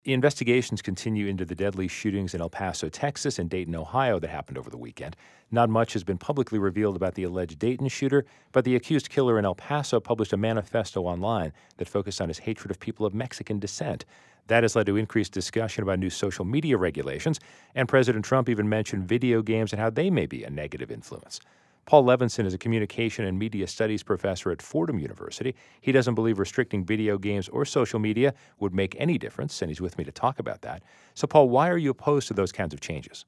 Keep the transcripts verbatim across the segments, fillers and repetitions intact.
Investigations continue into the deadly shootings in El Paso, Texas, and Dayton, Ohio that happened over the weekend. Not much has been publicly revealed about the alleged Dayton shooter, but the accused killer in El Paso published a manifesto online that focused on his hatred of people of Mexican descent. That has led to increased discussion about new social media regulations, and President Trump even mentioned video games and how they may be a negative influence. Paul Levinson is a communication and media studies professor at Fordham University. He doesn't believe restricting video games or social media would make any difference, and he's with me to talk about that. So, Paul, why are you opposed to those kinds of changes?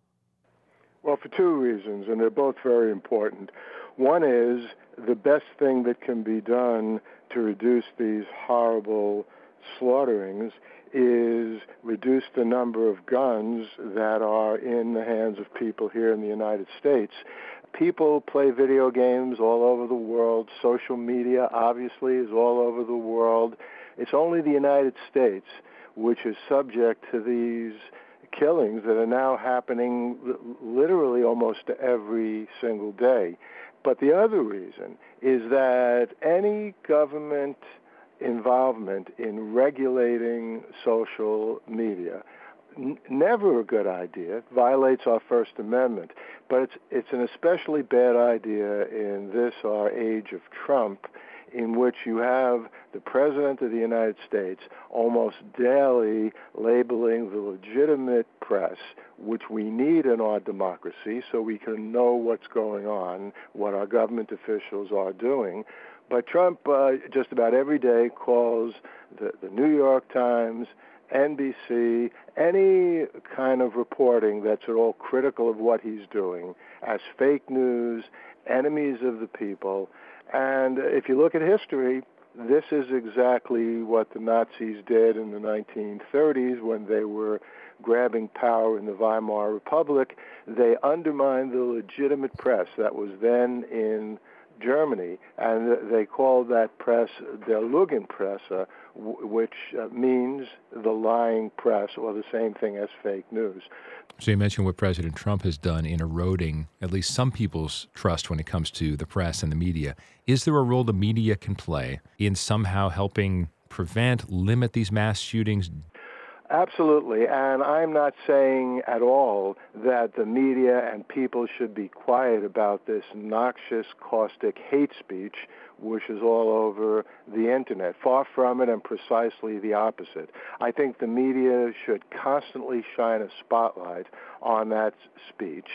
Well, for two reasons, and they're both very important. One is the best thing that can be done to reduce these horrible slaughterings is reduce the number of guns that are in the hands of people here in the United States. People play video games all over the world. Social media, obviously, is all over the world. It's only the United States which is subject to these killings that are now happening literally almost every single day. But the other reason is that any government involvement in regulating social media, n- never a good idea, violates our First Amendment. But it's it's an especially bad idea in this, our age of Trump, in which you have the President of the United States almost daily labeling the legitimate press, which we need in our democracy so we can know what's going on, what our government officials are doing. But Trump uh, just about every day calls the, the New York Times, N B C, any kind of reporting that's at all critical of what he's doing as fake news, enemies of the people. And if you look at history, this is exactly what the Nazis did in the nineteen thirties when they were grabbing power in the Weimar Republic. They undermined the legitimate press that was then in Germany, and they called that press der Lügenpresse, which uh, means the lying press, or the same thing as fake news. So you mentioned what President Trump has done in eroding at least some people's trust when it comes to the press and the media. Is there a role the media can play in somehow helping prevent, limit these mass shootings? Absolutely, and I'm not saying at all that the media and people should be quiet about this noxious, caustic hate speech, which is all over the Internet. Far from it, and precisely the opposite. I think the media should constantly shine a spotlight on that speech,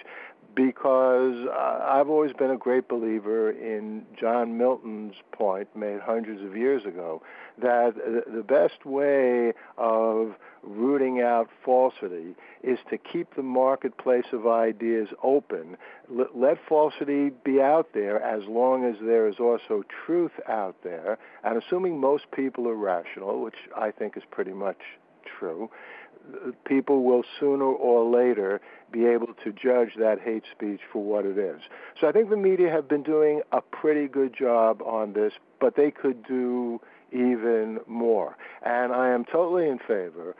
because uh, I've always been a great believer in John Milton's point made hundreds of years ago, that the best way of rooting out falsity is to keep the marketplace of ideas open. Let falsity be out there as long as there is also truth out there, and assuming most people are rational, which I think is pretty much true, people will sooner or later be able to judge that hate speech for what it is. So I think the media have been doing a pretty good job on this, but they could do even more. And I am totally in favor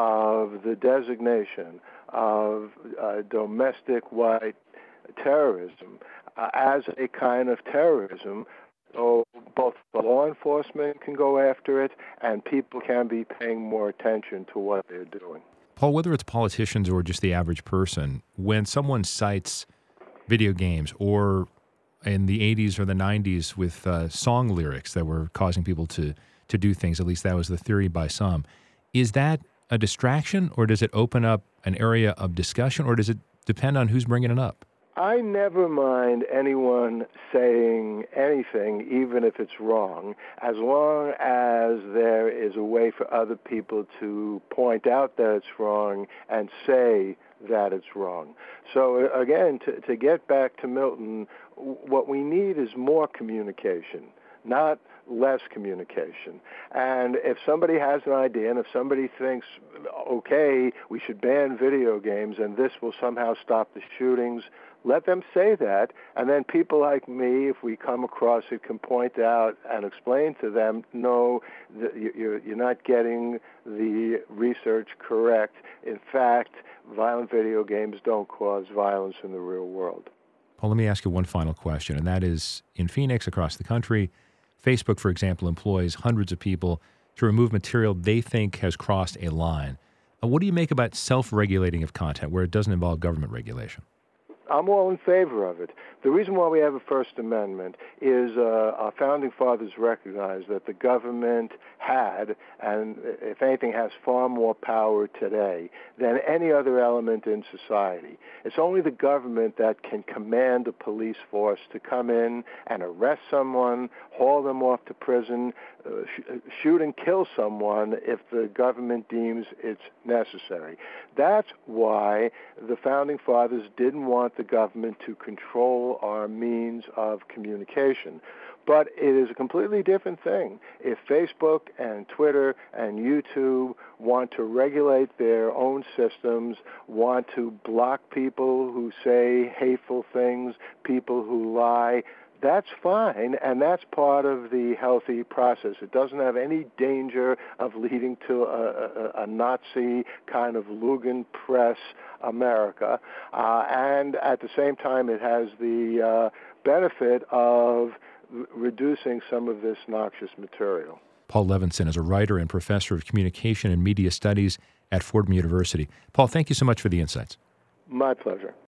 of the designation of uh, domestic white terrorism uh, as a kind of terrorism. So both the law enforcement can go after it, and people can be paying more attention to what they're doing. Paul, whether it's politicians or just the average person, when someone cites video games or in the eighties or the nineties with uh, song lyrics that were causing people to, to do things, at least that was the theory by some, is that a distraction, or does it open up an area of discussion, or does it depend on who's bringing it up? I never mind anyone saying anything, even if it's wrong, as long as there is a way for other people to point out that it's wrong and say that it's wrong. So again, to, to get back to Milton, what we need is more communication, not less communication. And if somebody has an idea, and if somebody thinks, okay, we should ban video games and this will somehow stop the shootings, let them say that, and then people like me, if we come across it, can point out and explain to them, no, you're not getting the research correct. In fact, violent video games don't cause violence in the real world. Paul, let me ask you one final question, and that is, in Phoenix, across the country, Facebook, for example, employs hundreds of people to remove material they think has crossed a line. Uh, what do you make about self-regulating of content where it doesn't involve government regulation? I'm all in favor of it. The reason why we have a First Amendment is uh, our founding fathers recognized that the government had, and if anything, has far more power today than any other element in society. It's only the government that can command a police force to come in and arrest someone, haul them off to prison, uh, sh- shoot and kill someone if the government deems it's necessary. That's why the founding fathers didn't want the government to control our means of communication. But it is a completely different thing if Facebook and Twitter and YouTube want to regulate their own systems, want to block people who say hateful things, people who lie. That's fine, and that's part of the healthy process. It doesn't have any danger of leading to a, a, a Nazi kind of Lugan press America. Uh, and at the same time, it has the uh, benefit of r- reducing some of this noxious material. Paul Levinson is a writer and professor of communication and media studies at Fordham University. Paul, thank you so much for the insights. My pleasure.